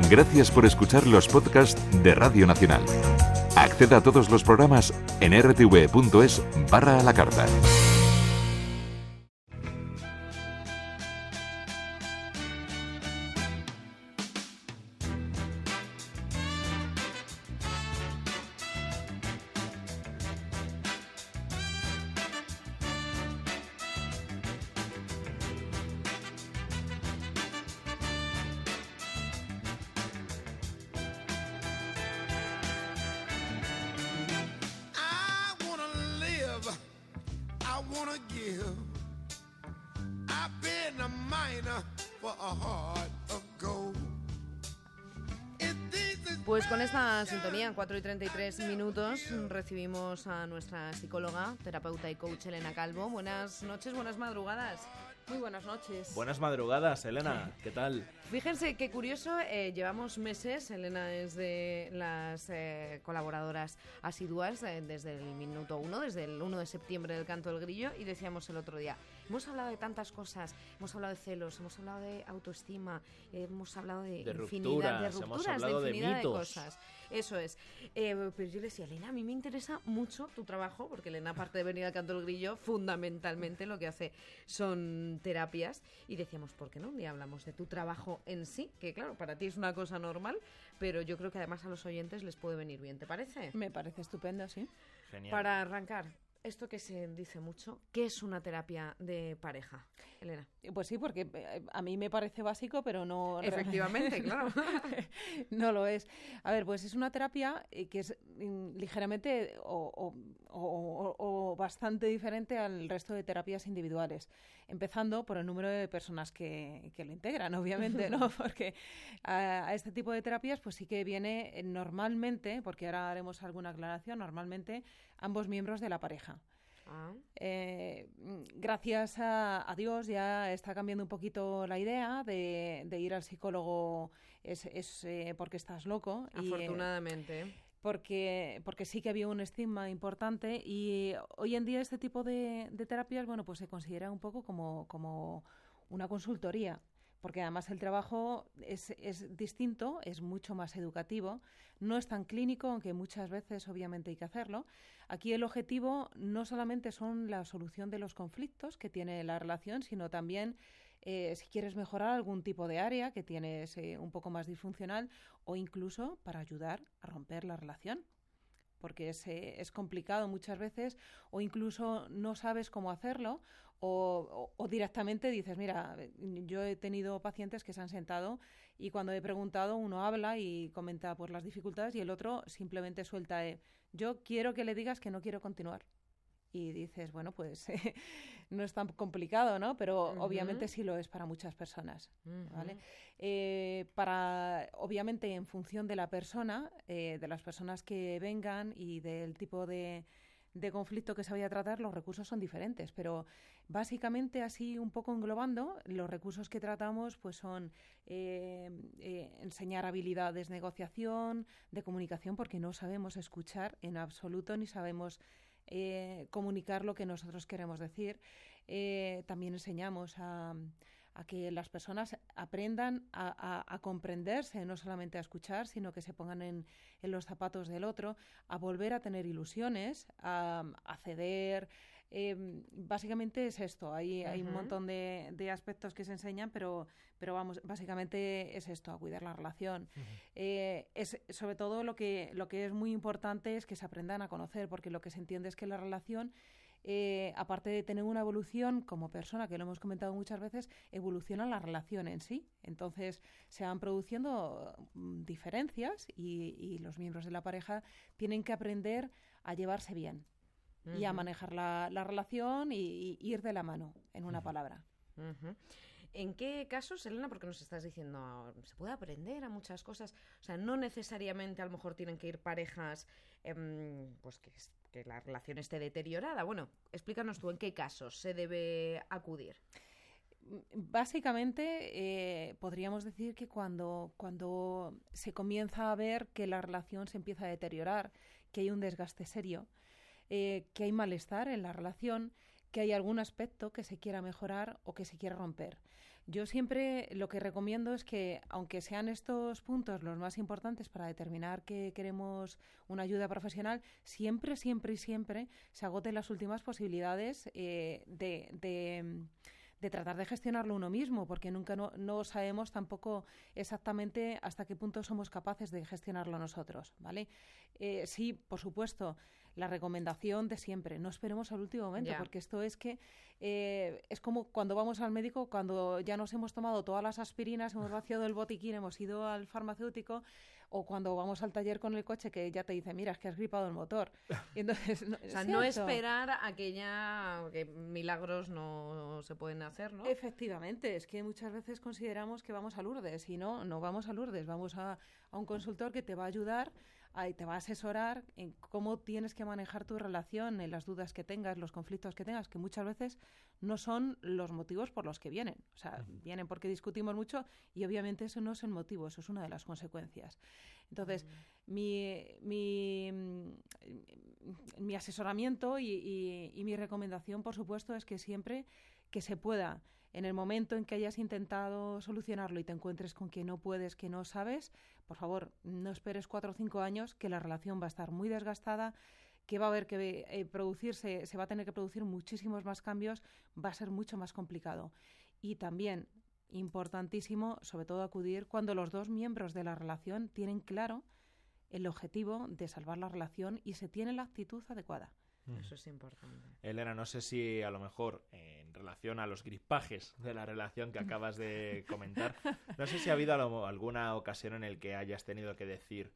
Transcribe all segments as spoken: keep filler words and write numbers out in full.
Gracias por escuchar los podcasts de Radio Nacional. Acceda a todos los programas en r t v punto es barra a la carta. Pues con esta sintonía, cuatro y treinta y tres minutos, recibimos a nuestra psicóloga, terapeuta y coach Elena Calvo. Buenas noches, buenas madrugadas. Muy buenas noches. Buenas madrugadas, Elena. ¿Qué tal? Fíjense qué curioso, eh, llevamos meses, Elena es de las eh, colaboradoras asiduas eh, desde el minuto uno, desde el uno de septiembre del Canto del Grillo, y decíamos el otro día, hemos hablado de tantas cosas, hemos hablado de celos, hemos hablado de autoestima, eh, hemos hablado de, de infinidad rupturas, de hemos rupturas, hablado de infinidad de de, mitos. cosas. Eso es. Eh, pero yo le decía, Elena, a mí me interesa mucho tu trabajo, porque Elena, aparte de venir al Canto del Grillo, fundamentalmente lo que hace son terapias. Y decíamos, ¿por qué no? Un día hablamos de tu trabajo en sí, que claro, para ti es una cosa normal, pero yo creo que además a los oyentes les puede venir bien, ¿te parece? Me parece estupendo, sí. Genial. Para arrancar, esto que se dice mucho, ¿qué es una terapia de pareja, Elena? Pues sí, porque a mí me parece básico, pero no... Efectivamente, claro. No lo es. A ver, pues es una terapia que es ligeramente o, o, o, o bastante diferente al resto de terapias individuales, empezando por el número de personas que, que lo integran, obviamente, ¿no? Porque a, a este tipo de terapias pues sí que viene normalmente, porque ahora haremos alguna aclaración, normalmente ambos miembros de la pareja. Ah. Eh, gracias a, a Dios ya está cambiando un poquito la idea de, de ir al psicólogo es, es eh, porque estás loco. Afortunadamente. Y, eh, porque, porque sí que había un estigma importante y hoy en día este tipo de, de terapias, bueno, pues se considera un poco como, como una consultoría. Porque además el trabajo es, es distinto, es mucho más educativo, no es tan clínico, aunque muchas veces obviamente hay que hacerlo. Aquí el objetivo no solamente son la solución de los conflictos que tiene la relación, sino también eh, si quieres mejorar algún tipo de área que tienes eh, un poco más disfuncional o incluso para ayudar a romper la relación. Porque es, eh, es complicado muchas veces o incluso no sabes cómo hacerlo o, o, o directamente dices, mira, yo he tenido pacientes que se han sentado y cuando he preguntado uno habla y comenta pues, las dificultades y el otro simplemente suelta, eh, yo quiero que le digas que no quiero continuar. Y dices, bueno, pues eh, no es tan complicado, ¿no? Pero uh-huh. obviamente sí lo es para muchas personas, uh-huh. ¿vale? Eh, para, obviamente, en función de la persona, eh, de las personas que vengan y del tipo de, de conflicto que se vaya a tratar, los recursos son diferentes. Pero básicamente, así un poco englobando, los recursos que tratamos pues son eh, eh, enseñar habilidades de negociación, de comunicación, porque no sabemos escuchar en absoluto ni sabemos Eh, comunicar lo que nosotros queremos decir. Eh, también enseñamos a, a que las personas aprendan a, a, a comprenderse, no solamente a escuchar, sino que se pongan en, en los zapatos del otro, a volver a tener ilusiones, a, a ceder. Eh, básicamente es esto. Hay, uh-huh. hay un montón de, de aspectos que se enseñan, pero, pero vamos, básicamente es esto, a cuidar la relación. Uh-huh. Eh, es, sobre todo lo que, lo que es muy importante es que se aprendan a conocer, porque lo que se entiende es que la relación, eh, aparte de tener una evolución como persona, que lo hemos comentado muchas veces, evoluciona la relación en sí. Entonces se van produciendo um, diferencias y, y los miembros de la pareja tienen que aprender a llevarse bien. Uh-huh. Y a manejar la, la relación y, y ir de la mano, en una uh-huh. palabra. Uh-huh. ¿En qué casos, Elena, porque nos estás diciendo, se puede aprender a muchas cosas? O sea, no necesariamente a lo mejor tienen que ir parejas, eh, pues que, que la relación esté deteriorada. Bueno, explícanos tú en qué casos se debe acudir. Básicamente, eh, podríamos decir que cuando, cuando se comienza a ver que la relación se empieza a deteriorar, que hay un desgaste serio, Eh, que hay malestar en la relación, que hay algún aspecto que se quiera mejorar o que se quiera romper. Yo siempre lo que recomiendo es que, aunque sean estos puntos los más importantes para determinar que queremos una ayuda profesional, siempre, siempre y siempre se agoten las últimas posibilidades eh, de, de, de tratar de gestionarlo uno mismo, porque nunca no, no sabemos tampoco exactamente hasta qué punto somos capaces de gestionarlo nosotros, ¿vale? Eh, sí, por supuesto, la recomendación de siempre, no esperemos al último momento, Ya. porque esto es que eh, es como cuando vamos al médico, cuando ya nos hemos tomado todas las aspirinas, hemos vaciado el botiquín, hemos ido al farmacéutico, o cuando vamos al taller con el coche que ya te dice, mira, es que has gripado el motor. Y entonces, no, O sea, es no cierto. esperar a que ya que milagros no se pueden hacer, ¿no? Efectivamente, es que muchas veces consideramos que vamos a Lourdes y no, no vamos a Lourdes, vamos a, a un consultor que te va a ayudar a, y te va a asesorar en cómo tienes que manejar tu relación, en las dudas que tengas, los conflictos que tengas, que muchas veces no son los motivos por los que vienen. O sea, uh-huh. vienen porque discutimos mucho y obviamente eso no es el motivo, eso es una de las consecuencias. Entonces, uh-huh. mi, mi, mi asesoramiento y, y, y mi recomendación, por supuesto, es que siempre que se pueda, en el momento en que hayas intentado solucionarlo y te encuentres con que no puedes, que no sabes, por favor, no esperes cuatro o cinco años, que la relación va a estar muy desgastada, que va a haber que eh, producirse, se va a tener que producir muchísimos más cambios, va a ser mucho más complicado. Y también, importantísimo, sobre todo acudir cuando los dos miembros de la relación tienen claro el objetivo de salvar la relación y se tiene la actitud adecuada. Eso es importante. Elena, no sé si a lo mejor eh, en relación a los gripajes de la relación que acabas de comentar, no sé si ha habido lo, alguna ocasión en la que hayas tenido que decir,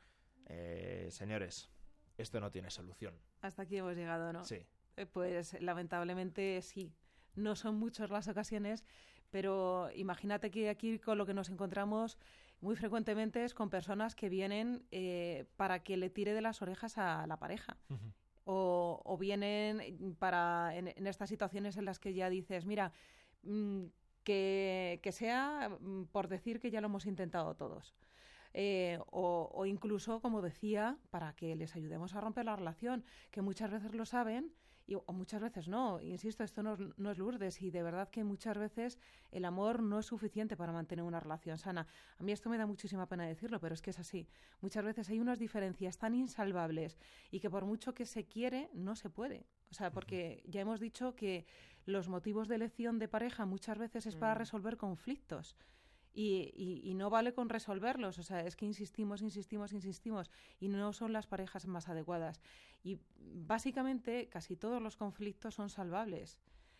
eh, señores, esto no tiene solución. Hasta aquí hemos llegado, ¿no? Sí. Eh, pues lamentablemente sí. No son muchas las ocasiones, pero imagínate que aquí con lo que nos encontramos muy frecuentemente es con personas que vienen eh, para que le tire de las orejas a la pareja. Uh-huh. O, o vienen para en, en estas situaciones en las que ya dices, mira, mmm, que, que sea mmm, por decir que ya lo hemos intentado todos. Eh, o, o incluso, como decía, para que les ayudemos a romper la relación, que muchas veces lo saben y, o muchas veces no. Insisto, esto no, no es Lourdes y de verdad que muchas veces el amor no es suficiente para mantener una relación sana. A mí esto me da muchísima pena decirlo, pero es que es así. Muchas veces hay unas diferencias tan insalvables y que por mucho que se quiere, no se puede. O sea, porque ya hemos dicho que los motivos de elección de pareja muchas veces es para resolver conflictos. Y, y, y no vale con resolverlos, o sea, es que insistimos, insistimos, insistimos y no son las parejas más adecuadas. Y básicamente casi todos los conflictos son salvables,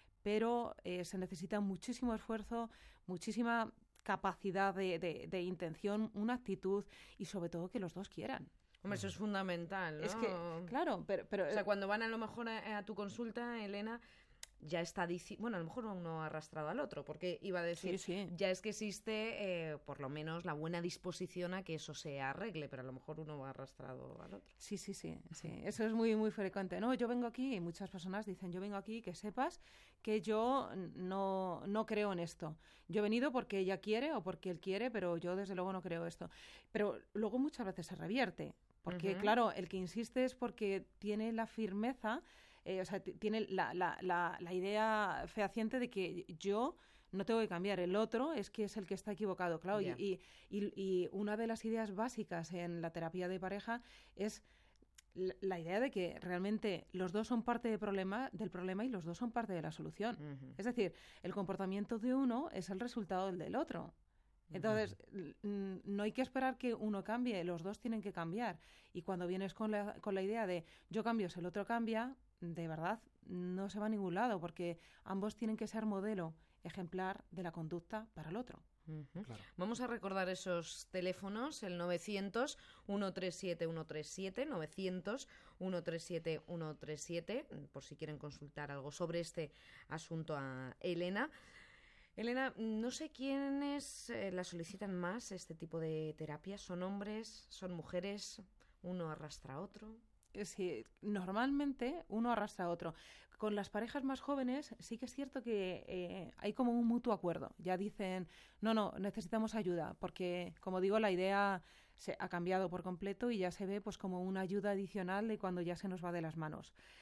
pero eh, se necesita muchísimo esfuerzo, muchísima capacidad de, de, de intención, una actitud y sobre todo que los dos quieran. Hombre, eso es fundamental, ¿no? Es que, claro, pero... pero o sea, cuando van a lo mejor a, a tu consulta, Elena... ya está diciendo, bueno, a lo mejor uno ha arrastrado al otro, porque iba a decir, sí, sí. ya es que existe eh, por lo menos la buena disposición a que eso se arregle, pero a lo mejor uno ha arrastrado al otro. Sí, sí, sí, sí. Eso es muy, muy frecuente. No, yo vengo aquí, y muchas personas dicen, yo vengo aquí, que sepas que yo no, no creo en esto. Yo he venido porque ella quiere o porque él quiere, pero yo desde luego no creo esto. Pero luego muchas veces se revierte, porque uh-huh. claro, el que insiste es porque tiene la firmeza. Eh, o sea, t- tiene la, la, la, la idea fehaciente de que yo no tengo que cambiar, el otro es que es el que está equivocado, claro, yeah. y, y, y una de las ideas básicas en la terapia de pareja es la, la idea de que realmente los dos son parte del problema, del problema y los dos son parte de la solución. Uh-huh. Es decir, el comportamiento de uno es el resultado del del otro. Entonces, uh-huh. no hay que esperar que uno cambie, los dos tienen que cambiar. Y cuando vienes con la, con la idea de yo cambio si el otro cambia, de verdad no se va a ningún lado, porque ambos tienen que ser modelo ejemplar de la conducta para el otro. Uh-huh. Claro. Vamos a recordar esos teléfonos, el novecientos, ciento treinta y siete, ciento treinta y siete, novecientos, ciento treinta y siete, ciento treinta y siete, por si quieren consultar algo sobre este asunto a Elena. Elena, no sé quiénes eh, la solicitan más, este tipo de terapias. ¿Son hombres? ¿Son mujeres? ¿Uno arrastra a otro? Sí, normalmente uno arrastra a otro. Con las parejas más jóvenes sí que es cierto que eh, hay como un mutuo acuerdo. Ya dicen, no, no, necesitamos ayuda, porque, como digo, la idea se ha cambiado por completo y ya se ve pues como una ayuda adicional de cuando ya se nos va de las manos.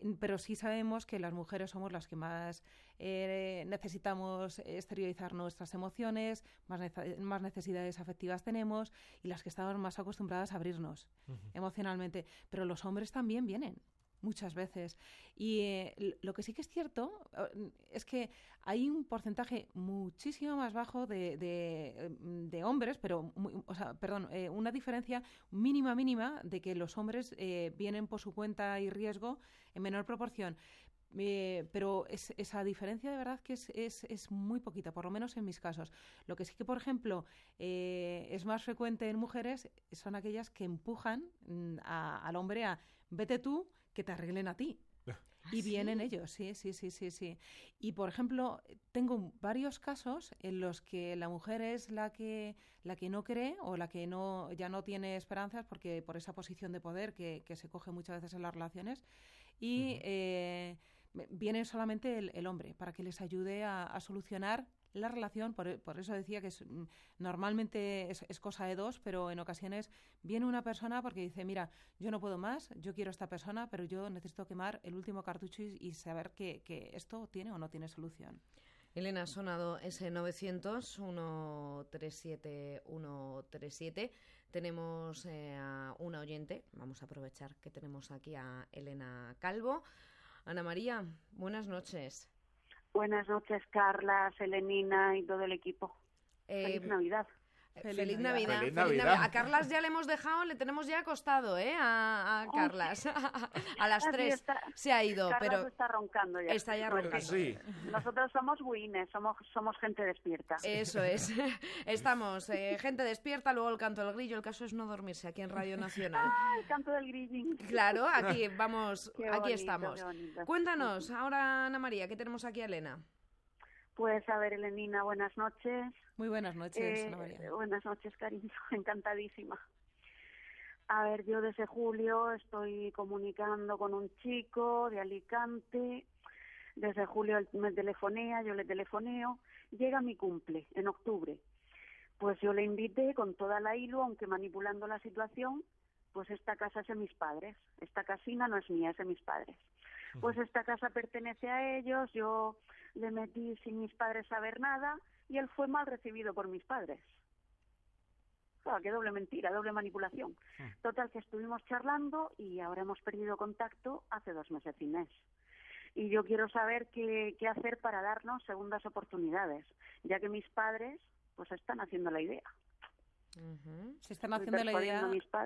pero sí sabemos que las mujeres somos las que más eh, necesitamos exteriorizar nuestras emociones, más, nece- más necesidades afectivas tenemos y las que estamos más acostumbradas a abrirnos uh-huh. emocionalmente. Pero los hombres también vienen muchas veces. Y eh, lo que sí que es cierto es que hay un porcentaje muchísimo más bajo de, de, de hombres, pero, muy, o sea, perdón, eh, una diferencia mínima, mínima de que los hombres eh, vienen por su cuenta y riesgo en menor proporción. Eh, pero es, esa diferencia de verdad que es, es, es muy poquita, por lo menos en mis casos. Lo que sí que, por ejemplo, eh, es más frecuente en mujeres son aquellas que empujan a, al hombre a vete tú, que te arreglen a ti. Y vienen ¿sí? ellos, sí, sí, sí, sí, sí. Y, por ejemplo, tengo varios casos en los que la mujer es la que la que no cree o la que no ya no tiene esperanzas porque por esa posición de poder que, que se coge muchas veces en las relaciones y uh-huh. eh, viene solamente el, el hombre para que les ayude a, a solucionar la relación, por, por eso decía que es, normalmente es, es cosa de dos, pero en ocasiones viene una persona porque dice, mira, yo no puedo más, yo quiero a esta persona, pero yo necesito quemar el último cartucho y, y saber que, que esto tiene o no tiene solución. Elena, ha sonado ese novecientos, uno tres siete, uno tres siete. Tenemos eh, a una oyente, vamos a aprovechar que tenemos aquí a Elena Calvo. Ana María, buenas noches. Buenas noches, Carla, Selenina y todo el equipo. Eh, Feliz Navidad. Feliz, Feliz Navidad. Feliz Feliz Navidad. Navidad. A Carlas ya le hemos dejado, le tenemos ya acostado, ¿eh? A, a Carlas. A las tres está, se ha ido, Carlas pero está roncando ya. Está ya roncando. Sí. Nosotros somos buines, somos somos gente despierta. Eso es. Estamos eh, gente despierta, luego el canto del grillo. El caso es no dormirse aquí en Radio Nacional. Ah, el canto del grillín. Claro, aquí vamos, qué aquí bonito, estamos. qué bonito. Cuéntanos, ahora Ana María, ¿qué tenemos aquí a Elena? Pues a ver, Elenina, buenas noches. Muy buenas noches, eh, Ana María. Buenas noches, cariño, encantadísima. A ver, yo desde julio estoy comunicando con un chico de Alicante. Desde julio él me telefonea, yo le telefoneo. Llega mi cumple, en octubre. Pues yo le invité con toda la hilo, aunque manipulando la situación, pues esta casa es de mis padres. Esta casina no es mía, es de mis padres. Pues esta casa pertenece a ellos, yo le metí sin mis padres saber nada y él fue mal recibido por mis padres. Claro, qué doble mentira, doble manipulación. Total, que estuvimos charlando y ahora hemos perdido contacto hace dos meses y mes. Y yo quiero saber qué, qué hacer para darnos segundas oportunidades, ya que mis padres pues están haciendo la idea. Uh-huh. Se están haciendo la idea,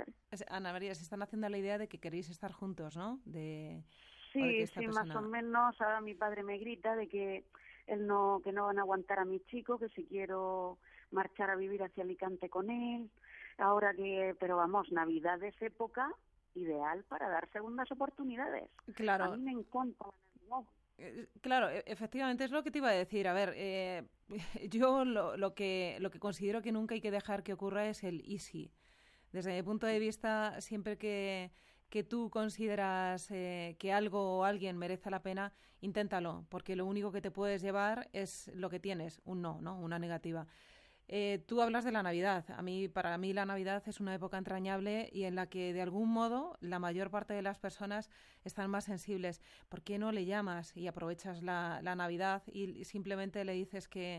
Ana María, se están haciendo la idea de que queréis estar juntos, ¿no? De... Sí, sí, persona... más o menos. Ahora mi padre me grita de que él no, que no van a aguantar a mi chico, que si quiero marchar a vivir hacia Alicante con él. Ahora que, pero vamos, Navidad es época ideal para dar segundas oportunidades. Claro. A mí me encanta. No. Eh, claro, efectivamente es lo que te iba a decir. A ver, eh, yo lo, lo que lo que considero que nunca hay que dejar que ocurra es el easy. Desde mi punto de vista, siempre que que tú consideras eh, que algo o alguien merece la pena, inténtalo, porque lo único que te puedes llevar es lo que tienes, un no, ¿no? Una negativa. Eh, tú hablas de la Navidad. A mí, para mí la Navidad es una época entrañable y en la que de algún modo la mayor parte de las personas están más sensibles. ¿Por qué no le llamas y aprovechas la, la Navidad y simplemente le dices que,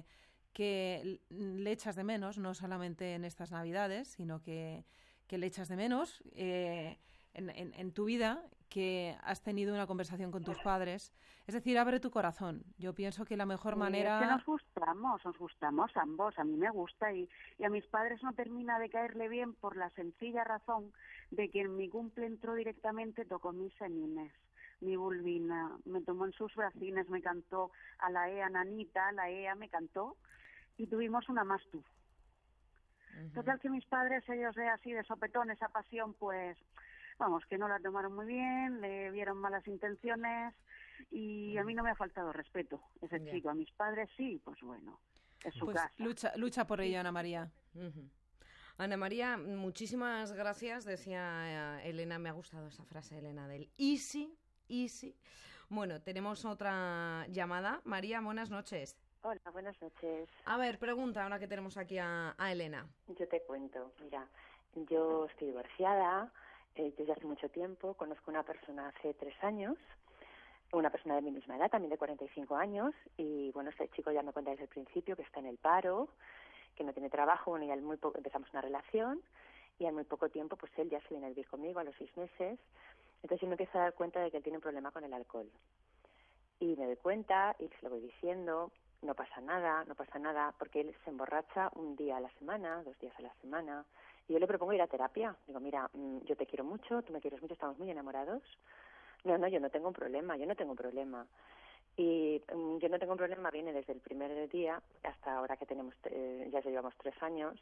que le echas de menos, no solamente en estas Navidades, sino que, que le echas de menos eh, en, en, en tu vida, que has tenido una conversación con tus padres? Es decir, abre tu corazón. Yo pienso que la mejor sí, manera... Es que nos gustamos, nos gustamos ambos. A mí me gusta y, y a mis padres no termina de caerle bien por la sencilla razón de que en mi cumple entró directamente, tocó mis senines, mi vulvina, me tomó en sus bracines, me cantó a la Ea Nanita, la Ea me cantó y tuvimos una más tú. Uh-huh. Total que mis padres, ellos de así de sopetón, esa pasión, pues... Vamos, que no la tomaron muy bien, le vieron malas intenciones y a mí no me ha faltado respeto ese yeah. chico. A mis padres sí, pues bueno, es su pues casa. Lucha, lucha por ello, Ana María. Uh-huh. Ana María, muchísimas gracias. Decía eh, Elena, me ha gustado esa frase, Elena, del easy, easy. Bueno, tenemos otra llamada. María, buenas noches. Hola, buenas noches. A ver, pregunta ahora que tenemos aquí a, a Elena. Yo te cuento, mira, yo estoy divorciada. Eh, desde hace mucho tiempo, conozco a una persona hace tres años, una persona de mi misma edad, también de cuarenta y cinco años, y bueno, este chico ya me cuenta desde el principio que está en el paro, que no tiene trabajo, bueno, y al muy poco empezamos una relación, y al muy poco tiempo, pues él ya se viene a vivir conmigo a los seis meses, entonces yo me empiezo a dar cuenta de que él tiene un problema con el alcohol. Y me doy cuenta, y se lo voy diciendo, no pasa nada, no pasa nada, porque él se emborracha un día a la semana, dos días a la semana, y yo le propongo ir a terapia. Digo, mira, yo te quiero mucho, tú me quieres mucho, estamos muy enamorados. No, no, yo no tengo un problema, yo no tengo un problema. Y um, yo no tengo un problema, viene desde el primer día hasta ahora que tenemos, eh, ya llevamos tres años,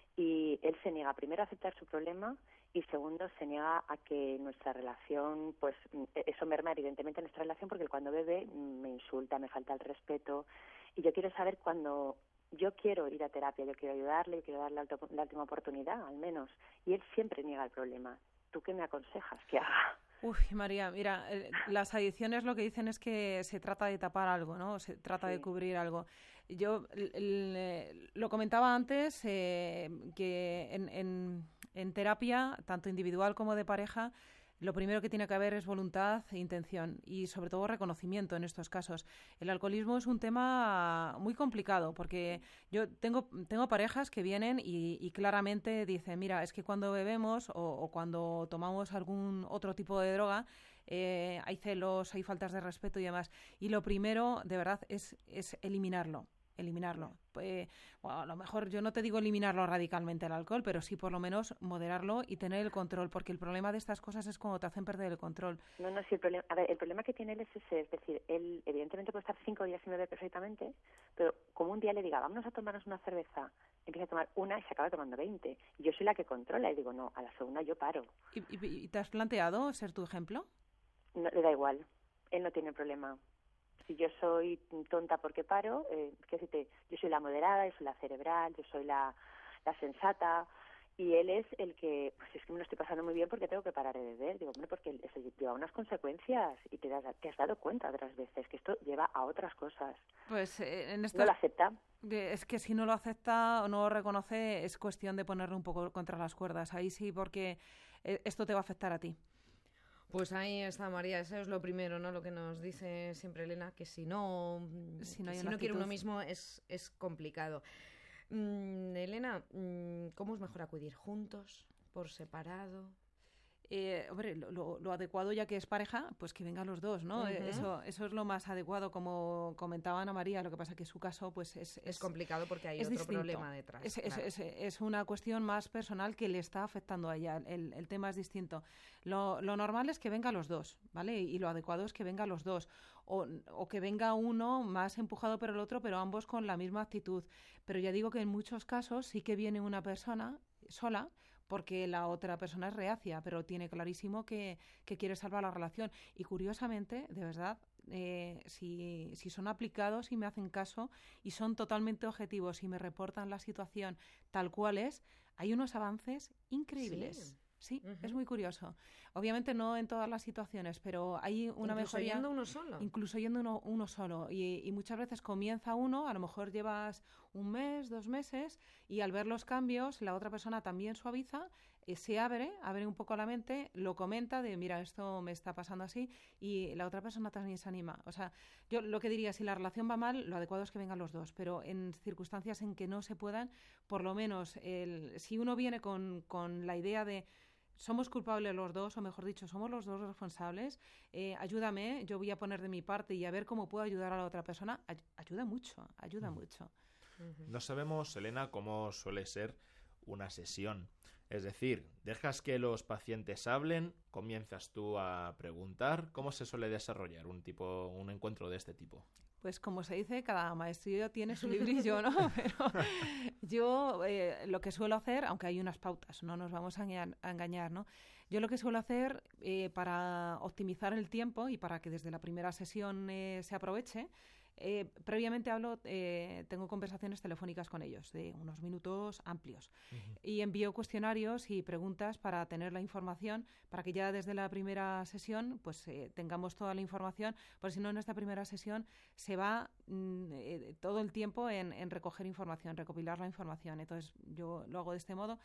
y él se niega primero a aceptar su problema y segundo se niega a que nuestra relación, pues eso merma evidentemente nuestra relación porque cuando bebe me insulta, me falta el respeto, y yo quiero saber cuando yo quiero ir a terapia, yo quiero ayudarle, yo quiero darle la, la última oportunidad al menos, y él siempre niega el problema. ¿Tú qué me aconsejas que haga? Uy, María, mira, eh, las adicciones lo que dicen es que se trata de tapar algo, ¿no? Se trata sí. de cubrir algo. Yo el, el, lo comentaba antes, eh, que en, en, en terapia, tanto individual como de pareja, lo primero que tiene que haber es voluntad e intención y sobre todo reconocimiento en estos casos. El alcoholismo es un tema muy complicado porque yo tengo, tengo parejas que vienen y, y claramente dicen, mira, es que cuando bebemos o, o cuando tomamos algún otro tipo de droga, eh, hay celos, hay faltas de respeto y demás. Y lo primero, de verdad, es, es eliminarlo. eliminarlo. Eh, bueno, a lo mejor yo no te digo eliminarlo radicalmente el alcohol, pero sí por lo menos moderarlo y tener el control, porque el problema de estas cosas es cuando te hacen perder el control. No, no, sí, el problema, a ver, el problema que tiene él es ese, es decir, él evidentemente puede estar cinco días sin beber perfectamente, pero como un día le diga, vámonos a tomarnos una cerveza, empieza a tomar una y se acaba tomando veinte. Yo soy la que controla y digo, no, a la segunda yo paro. ¿Y, y, y te has planteado ser tu ejemplo? No, le da igual, él no tiene problema. Si yo soy tonta porque paro, eh, ¿qué decirte? Yo soy la moderada, yo soy la cerebral, yo soy la, la sensata, y él es el que, pues es que me lo estoy pasando muy bien porque tengo que parar de beber. Digo, hombre, porque eso lleva unas consecuencias y te, das, te has dado cuenta otras veces que esto lleva a otras cosas. Pues eh, en esto... No lo acepta. Es que si no lo acepta o no lo reconoce, es cuestión de ponerlo un poco contra las cuerdas. Ahí sí, porque esto te va a afectar a ti. Pues ahí está, María, eso es lo primero, ¿no? Lo que nos dice siempre Elena, que si no, si no, si no quiere uno mismo es, es complicado. Mm, Elena, ¿cómo es mejor acudir? ¿Juntos? ¿Por separado? Eh, hombre, lo, lo, lo adecuado, ya que es pareja, pues que vengan los dos, ¿no? Uh-huh. Eso, eso es lo más adecuado, como comentaba Ana María. Lo que pasa que su caso, pues es... Es, es complicado porque hay es otro distinto. problema detrás. Es, claro. es, es, es una cuestión más personal que le está afectando a ella. El, el tema es distinto. Lo, lo normal es que vengan los dos, ¿vale? Y lo adecuado es que vengan los dos. O, o que venga uno más empujado por el otro, pero ambos con la misma actitud. Pero ya digo que en muchos casos sí que viene una persona sola, porque la otra persona es reacia, pero tiene clarísimo que, que quiere salvar la relación. Y curiosamente, de verdad, eh, si, si son aplicados y me hacen caso y son totalmente objetivos y me reportan la situación tal cual es, hay unos avances increíbles. Sí. Sí, uh-huh. Es muy curioso. Obviamente no en todas las situaciones, pero hay una incluso mejoría... yendo uno solo. Incluso yendo uno, uno solo. Y, y muchas veces comienza uno, a lo mejor llevas un mes, dos meses, y al ver los cambios, la otra persona también suaviza, eh, se abre, abre un poco la mente, lo comenta de, mira, esto me está pasando así, y la otra persona también se anima. O sea, yo lo que diría, si la relación va mal, lo adecuado es que vengan los dos, pero en circunstancias en que no se puedan, por lo menos, el, si uno viene con, con la idea de somos culpables los dos, o mejor dicho, somos los dos responsables, eh, ayúdame, yo voy a poner de mi parte y a ver cómo puedo ayudar a la otra persona, Ay- ayuda mucho, ayuda mm. mucho. Uh-huh. No sabemos, Elena, cómo suele ser una sesión. Es decir, dejas que los pacientes hablen, comienzas tú a preguntar. ¿Cómo se suele desarrollar un tipo, un encuentro de este tipo? Pues como se dice, cada maestrillo tiene su librillo, ¿no? Pero yo eh, lo que suelo hacer, aunque hay unas pautas, no nos vamos a engañar, a engañar, ¿no? Yo lo que suelo hacer eh, para optimizar el tiempo y para que desde la primera sesión eh, se aproveche, Eh, previamente hablo, eh, tengo conversaciones telefónicas con ellos de unos minutos amplios uh-huh. y envío cuestionarios y preguntas para tener la información, para que ya desde la primera sesión pues eh, tengamos toda la información, porque si no en esta primera sesión se va mm, eh, todo el tiempo en, en recoger información, recopilar la información. Entonces yo lo hago de este modo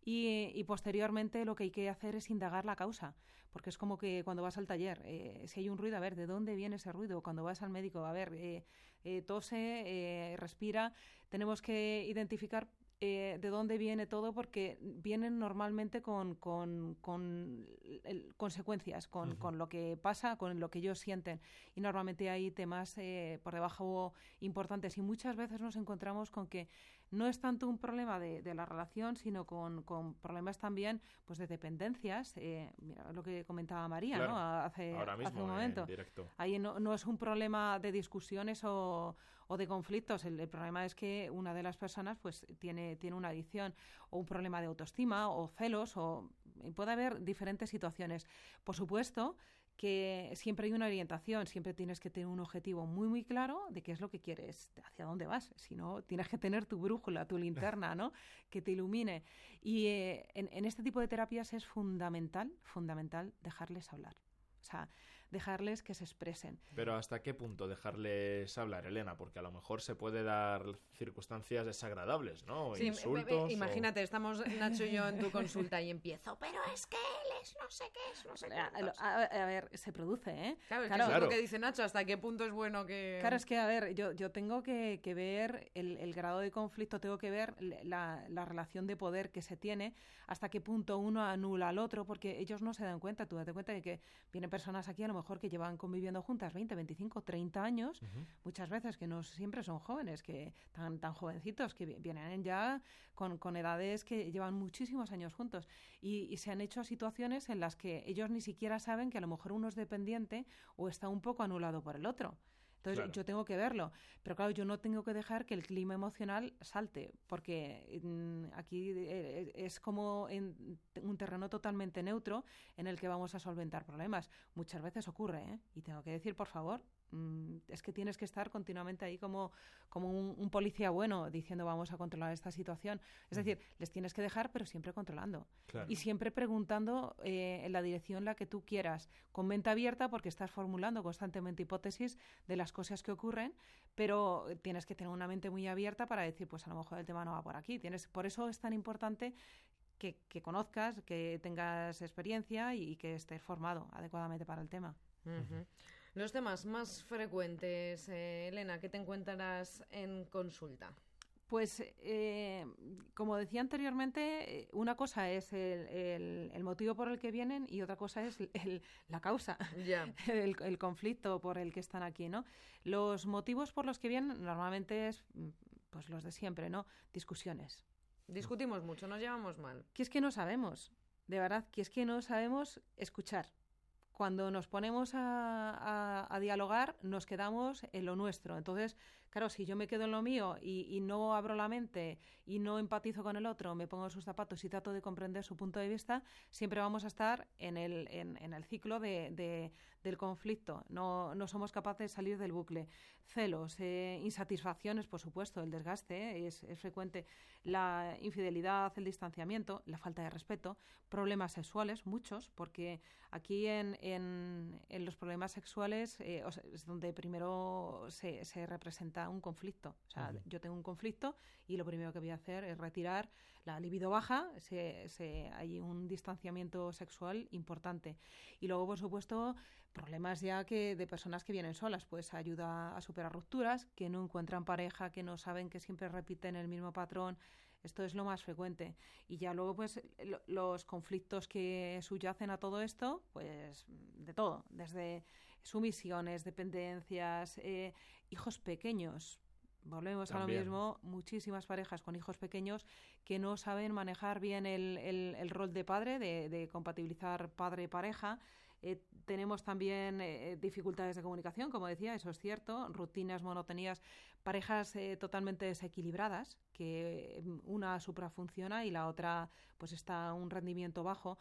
y, y posteriormente lo que hay que hacer es indagar la causa, porque es como que cuando vas al taller, eh, si hay un ruido, a ver, ¿de dónde viene ese ruido? Cuando vas al médico, a ver, eh, eh, tose, eh, respira, tenemos que identificar Eh, de dónde viene todo, porque vienen normalmente con, con, con el, consecuencias, con, uh-huh. con lo que pasa, con lo que ellos sienten. Y normalmente hay temas eh, por debajo importantes. Y muchas veces nos encontramos con que no es tanto un problema de, de la relación, sino con, con problemas también pues de dependencias. Eh, mira lo que comentaba María, claro. ¿no? Hace, Ahora mismo, hace un momento. En directo. Ahí no, no es un problema de discusiones o, o de conflictos. El, el problema es que una de las personas pues tiene, tiene una adicción o un problema de autoestima o celos, o puede haber diferentes situaciones. Por supuesto que siempre hay una orientación, siempre tienes que tener un objetivo muy, muy claro de qué es lo que quieres, hacia dónde vas. Si no, tienes que tener tu brújula, tu linterna, ¿no? Que te ilumine. Y eh, en, en este tipo de terapias es fundamental, fundamental dejarles hablar. O sea, dejarles que se expresen. Pero ¿hasta qué punto dejarles hablar, Elena? Porque a lo mejor se puede dar circunstancias desagradables, ¿no? O sí, insultos. Imagínate, o... estamos Nacho y yo en tu consulta y empiezo, pero es que él es no sé qué es, no sé qué. A, a, a ver, se produce, ¿eh? Claro, es claro. que claro. es lo que dice Nacho, hasta qué punto es bueno que... Claro, es que, a ver, yo, yo tengo que, que ver el, el grado de conflicto, tengo que ver la, la relación de poder que se tiene, hasta qué punto uno anula al otro, porque ellos no se dan cuenta. Tú date cuenta de que vienen personas aquí a lo mejor que llevan conviviendo juntas veinte, veinticinco, treinta años, uh-huh. muchas veces que no siempre son jóvenes, que tan, tan jovencitos, que vienen ya con, con edades que llevan muchísimos años juntos y, y se han hecho situaciones en las que ellos ni siquiera saben que a lo mejor uno es dependiente o está un poco anulado por el otro. Entonces claro. yo tengo que verlo, pero claro, yo no tengo que dejar que el clima emocional salte, porque mmm, aquí eh, es como en un terreno totalmente neutro en el que vamos a solventar problemas. Muchas veces ocurre, ¿eh? Y tengo que decir, por favor, mmm, es que tienes que estar continuamente ahí como, como un, un policía bueno diciendo vamos a controlar esta situación. Es decir, les tienes que dejar, pero siempre controlando. Claro. Y siempre preguntando eh, en la dirección en la que tú quieras, con mente abierta, porque estás formulando constantemente hipótesis de las cosas que ocurren, pero tienes que tener una mente muy abierta para decir, pues a lo mejor el tema no va por aquí. Tienes, por eso es tan importante que, que conozcas, que tengas experiencia y, y que estés formado adecuadamente para el tema. Uh-huh. Los temas más frecuentes, eh, Elena, ¿qué te encuentras en consulta? Pues, eh, como decía anteriormente, una cosa es el, el, el motivo por el que vienen y otra cosa es el, la causa, yeah. el, el conflicto por el que están aquí, ¿no? Los motivos por los que vienen normalmente es pues los de siempre, ¿no? Discusiones. Discutimos mucho, nos llevamos mal. Que es que no sabemos, de verdad, que es que no sabemos escuchar. Cuando nos ponemos a, a, a dialogar, nos quedamos en lo nuestro. Entonces, claro, si yo me quedo en lo mío y, y no abro la mente y no empatizo con el otro, me pongo en sus zapatos y trato de comprender su punto de vista, siempre vamos a estar en el, en, en el ciclo de, de, del conflicto. No, no somos capaces de salir del bucle. Celos, eh, insatisfacciones, por supuesto, el desgaste eh, es, es frecuente, la infidelidad, el distanciamiento, la falta de respeto, problemas sexuales, muchos, porque aquí en, en, en los problemas sexuales eh, o sea, es donde primero se, se representa un conflicto. O sea, uh-huh. yo tengo un conflicto y lo primero que voy a hacer es retirar la libido baja, se, se, hay un distanciamiento sexual importante. Y luego, por supuesto, problemas ya que de personas que vienen solas, pues ayuda a superar rupturas, que no encuentran pareja, que no saben, que siempre repiten el mismo patrón. Esto es lo más frecuente. Y ya luego, pues, lo, los conflictos que subyacen a todo esto, pues, de todo. Desde sumisiones, dependencias, eh, hijos pequeños. Volvemos También. a lo mismo, muchísimas parejas con hijos pequeños que no saben manejar bien el, el, el rol de padre, de, de compatibilizar padre-pareja. Eh, tenemos también eh, dificultades de comunicación, como decía, eso es cierto, rutinas, monotonías, parejas eh, totalmente desequilibradas, que una suprafunciona y la otra pues está a un rendimiento bajo,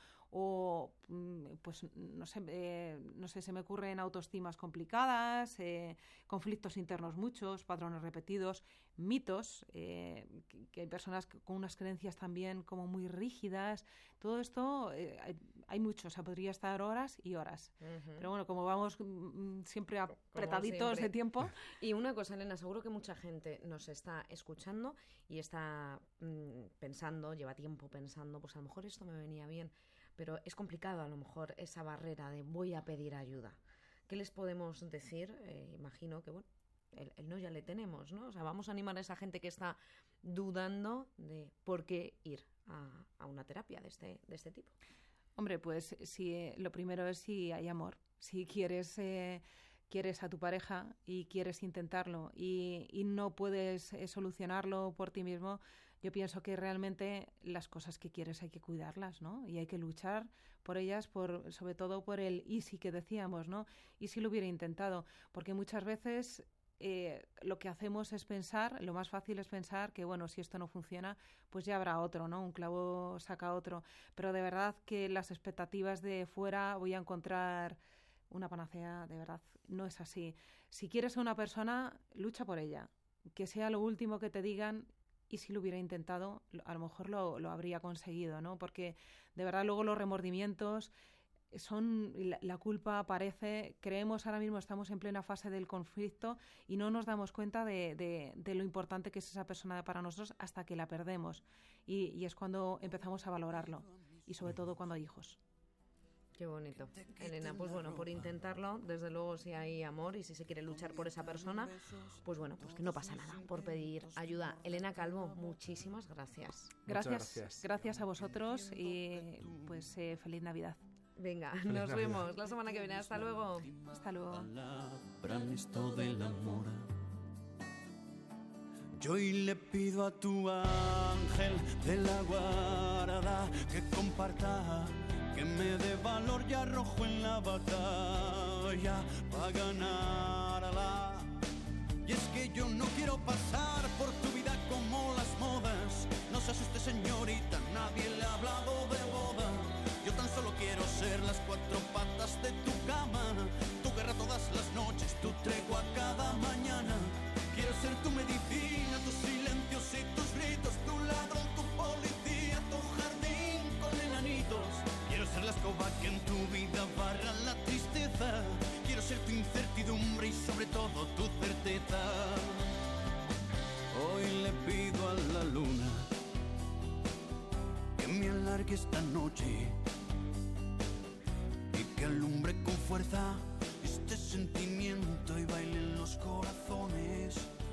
o pues no sé, eh, no sé, se me ocurren autoestimas complicadas, eh, conflictos internos muchos, patrones repetidos, mitos, eh, que, que hay personas con unas creencias también como muy rígidas. Todo esto, eh, hay, hay mucho, o sea, podría estar horas y horas. Uh-huh. Pero bueno, como vamos mm, siempre apretaditos siempre. de tiempo. Y una cosa, Elena, seguro que mucha gente nos está escuchando y está mm, pensando, lleva tiempo pensando, pues a lo mejor esto me venía bien, pero es complicado a lo mejor esa barrera de voy a pedir ayuda. ¿Qué les podemos decir? Eh, imagino que, bueno, el, el no ya le tenemos, ¿no? O sea, vamos a animar a esa gente que está dudando de por qué ir a, a una terapia de este, de este tipo. Hombre, pues si eh, lo primero es si hay amor. Si quieres, eh, quieres a tu pareja y quieres intentarlo y, y no puedes eh, solucionarlo por ti mismo, yo pienso que realmente las cosas que quieres hay que cuidarlas, ¿no? Y hay que luchar por ellas, por, sobre todo por el y si que decíamos, ¿no? Y si lo hubiera intentado, porque muchas veces eh, lo que hacemos es pensar, lo más fácil es pensar que, bueno, si esto no funciona, pues ya habrá otro, ¿no? Un clavo saca otro. Pero de verdad que las expectativas de fuera voy a encontrar una panacea, de verdad, no es así. Si quieres a una persona, lucha por ella. Que sea lo último que te digan. Y si lo hubiera intentado, a lo mejor lo, lo habría conseguido, ¿no? Porque de verdad luego los remordimientos son, la, la culpa aparece, creemos ahora mismo estamos en plena fase del conflicto y no nos damos cuenta de, de, de lo importante que es esa persona para nosotros hasta que la perdemos. Y, y es cuando empezamos a valorarlo, y sobre todo cuando hay hijos. Qué bonito. Elena, pues bueno, por intentarlo, desde luego si hay amor y si se quiere luchar por esa persona, pues bueno, pues que no pasa nada por pedir ayuda. Elena Calvo, muchísimas gracias. Gracias, gracias, gracias a vosotros y pues eh, feliz Navidad. Venga, nos vemos la semana que viene. Hasta luego. Hasta luego. Yo hoy le pido a tu ángel de la guarda que comparta, que me dé valor y arrojo en la batalla para ganarla. Y es que yo no quiero pasar por tu vida como las modas. No se asuste, señorita, nadie le ha hablado de boda. Yo tan solo quiero ser las cuatro patas de tu cama, tu guerra todas las noches, tu tregua cada mañana. Quiero ser tu medicina, tus silencios y tus gritos, tu ladrón, tu policía, tu jardín con enanitos. Quiero ser la escoba que en tu vida barra la tristeza. Quiero ser tu incertidumbre y sobre todo tu certeza. Hoy le pido a la luna que me alargue esta noche y que alumbre con fuerza este sentimiento y baile en los corazones.